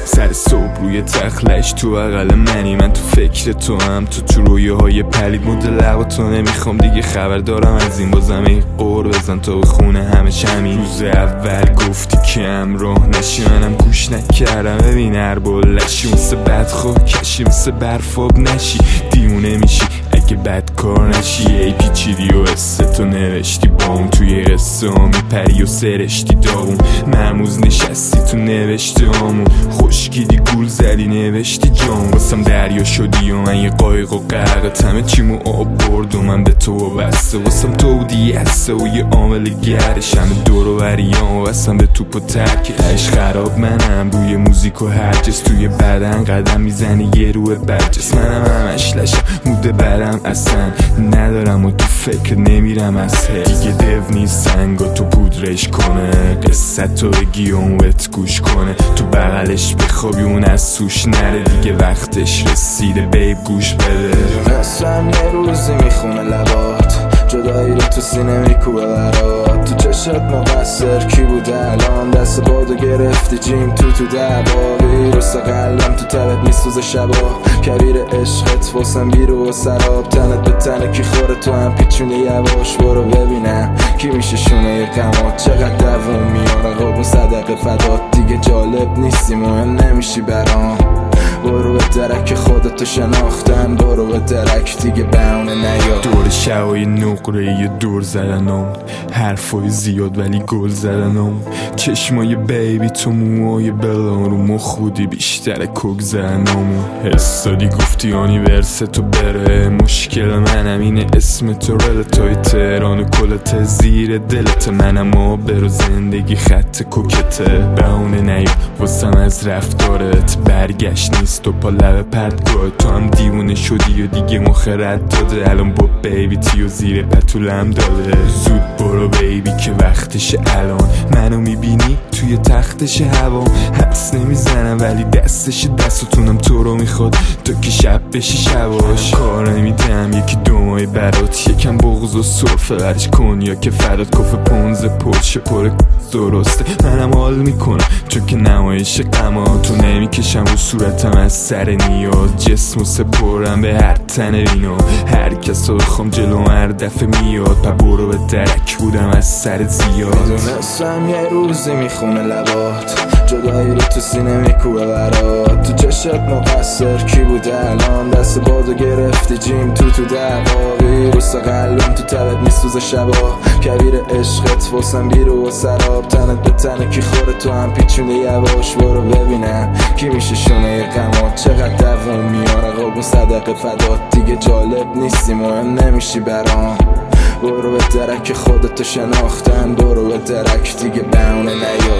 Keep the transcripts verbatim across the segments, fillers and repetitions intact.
سر صبح روی تخلش تو بغل منی، من تو فکر تو هم، تو تو رویه های پلید مد لبا تو نمیخوام دیگه خبر دارم از این، بازم ای قور بزن تا به خونه همش همین. روز اول گفتی که همراه نشی، منم گوش نکردم، ببین هر بلشی مثل بدخواه کشی، مثل برفاب نشی دیونه میشی اگه بد کار نشی. ای پیچیدی و قصه تو نوشتی با اون، توی قصه ها میپری و سرشتی داغون، مرموز نشستی تو نوشته هامون، خوشگیدی گول زدی نوشتی جام، واسم دریا شدی و من یه قایق و غرقت، همه چیمو آب برد و من به تو وبسته، واسم تو بودی حسه و یه عامل گردش، همه دور و بریام و واسم به توپ و ترک عشق خراب، منم روی موزیک و هرجس، توی بدن قدم میزنی یه روح برجس، منم همش لشم موده برم اصلا ندارم و تو فکر نمیرم از حس، دیگه دو نیست سنگا تو پودرش کنه، قصه تو بگی اون وت گوش کنه، تو بغلش بخوابی اون از سوش نره، دیگه وقتش رسیده بیب گوش بده. دونستم یه روزی میخونه لبات، جدایی رو تو سینه میکوبه برات، تو چشت مقصر کی بوده الان، دست بادو گرفتی جیم تو تو دعوا، ویروس قلبم تو تبت میسوزه شبا، کبیر عشقت واسم بیرو و سراب، تنت به تنه کی خوره تو هم پیچونی یواش، برو ببینم کی میشه شونه غمات، چقدر دووم میاره قربون صدقه فدات، دیگه جالب نیستی مهم نمیشی برام، برو به درک خودتو شناختن، برو به درک دیگه بهونه نیا. دور شوای نقره یه دور زدنم، حرفای زیاد ولی گل زدنم، چشمای بیبی تو موهای بلان رو مخ بودی بیشتر کوک زدنم، حسادی گفتی آنیورس تو بره، مشکل منم اینه اسم تو رلتای تهران و کلت زیر دلت، منم آبر و زندگی خط کوکته، بهونه نیا واسم از رفتارت، برگشت نیست تو پا لب پرتگاه، تو هم دیوونه شدی و دیگه مخرد داده، الان با بیبی تیو زیر پتولم داده، زود برو بیبی که وقتش الان، منو میبینی توی تختش هوا، حس نمیزنم ولی دستش دستتونم تو رو میخواد، تو که شب بشی شباش، کار نمیدم یکی دو ماه برات، یکم بغض و سرفه برش کن یا که فرات کف پونز پرشه پر درسته، منم حال میکنم چون که نمایش غما، تو نمیکشم و صورتم از سر نیاز، جسم و سپرم به هر تن بینو، هر کس رو بخوام جلو هر دفعه میاد، پا برو به درک بودم از سر زیاد. میدونستم یه روزی میخونه لبات، جدایی رو تو سینه میکوبه برات، تو چشت مقصر کی بوده الان، دست بادو گرفتی جیم تو تو دعوا، ویروس قلبم تو تبت میسوزه شبا، کبیر عشقت واسم بیرو و سراب، تنت به تنه کی خوره تو هم پیچونی یواش، برو ببینم کی میشه شونه غمات، چقدر دووم میاره قربون صدقه فدات، دیگه جالب نیستی مهم نمیشی برام، برو به درک خودتو شناختن، برو به درک دیگه بهونه نیا.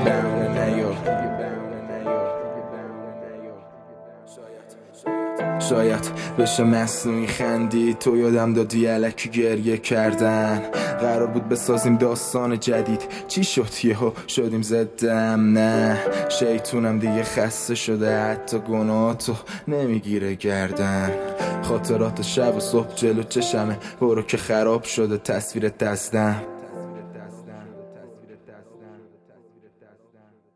شاید بشه مصنوعی خندی، تو یادم دادی الکی گریه کردن، قرار بود بسازیم داستان جدید، چی شد یهو شدیم زدم، نه شیطونم دیگه خسته شده، حتی گناهاتو نمیگیره گردن، خاطرات شب و صبح جلو چشمه، برو که خراب شده تصویر دستم.